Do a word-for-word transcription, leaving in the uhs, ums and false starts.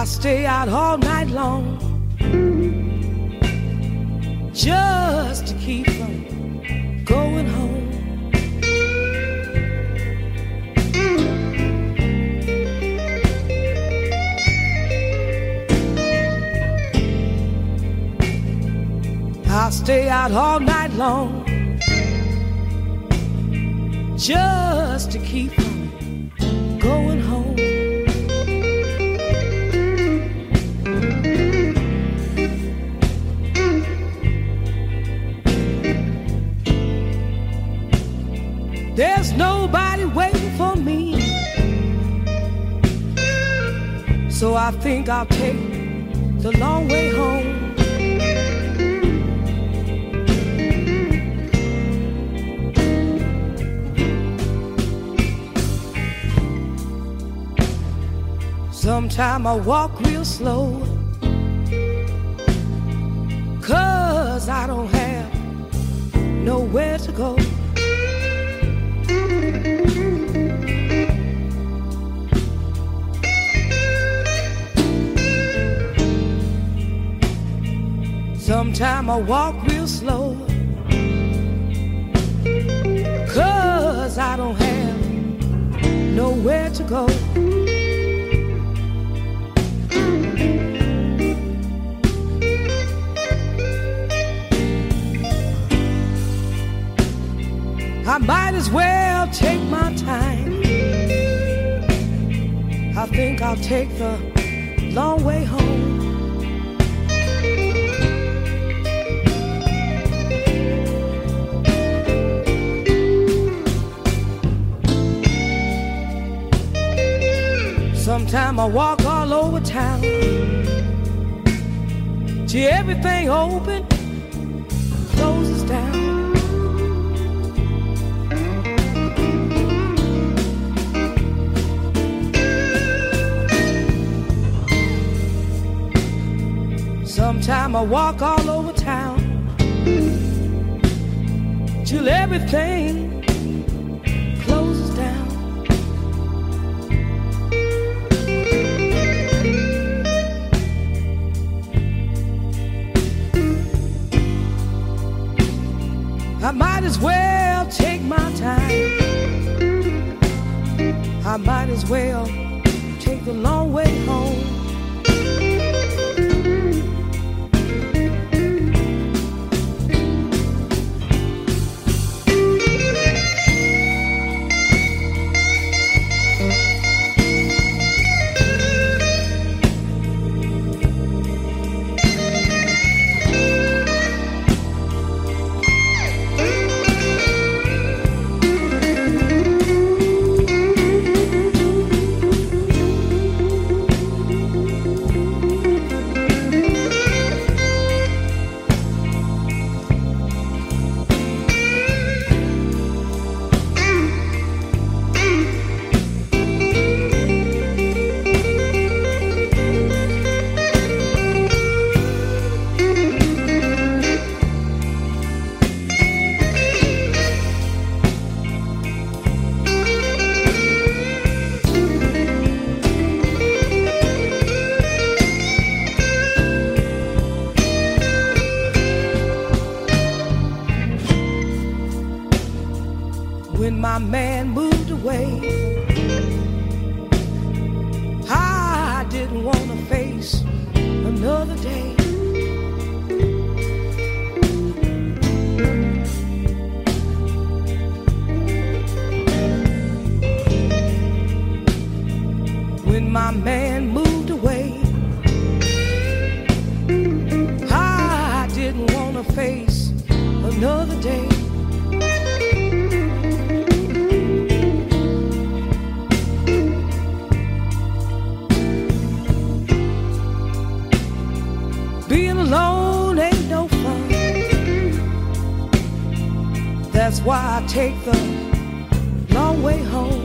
I stay out all night long just to keep from going home. I'll stay out all night long just to keep from going home. There's nobody waiting for me, so I think I'll take the long way home. Sometime I walk real slow, 'cause I don't have nowhere to go. Sometime I walk real slow, 'cause I don't have nowhere to go. I might as well take my time. I think I'll take the long way home. Sometime I walk all over town till everything open closes down. Sometime I walk all over town till everything closes down. I might as well take my time. I might as well take the long way home. When my man moved away, I didn't want to face another day. When my man moved away, I didn't want to face another day. Being alone ain't no fun. That's why I take the long way home.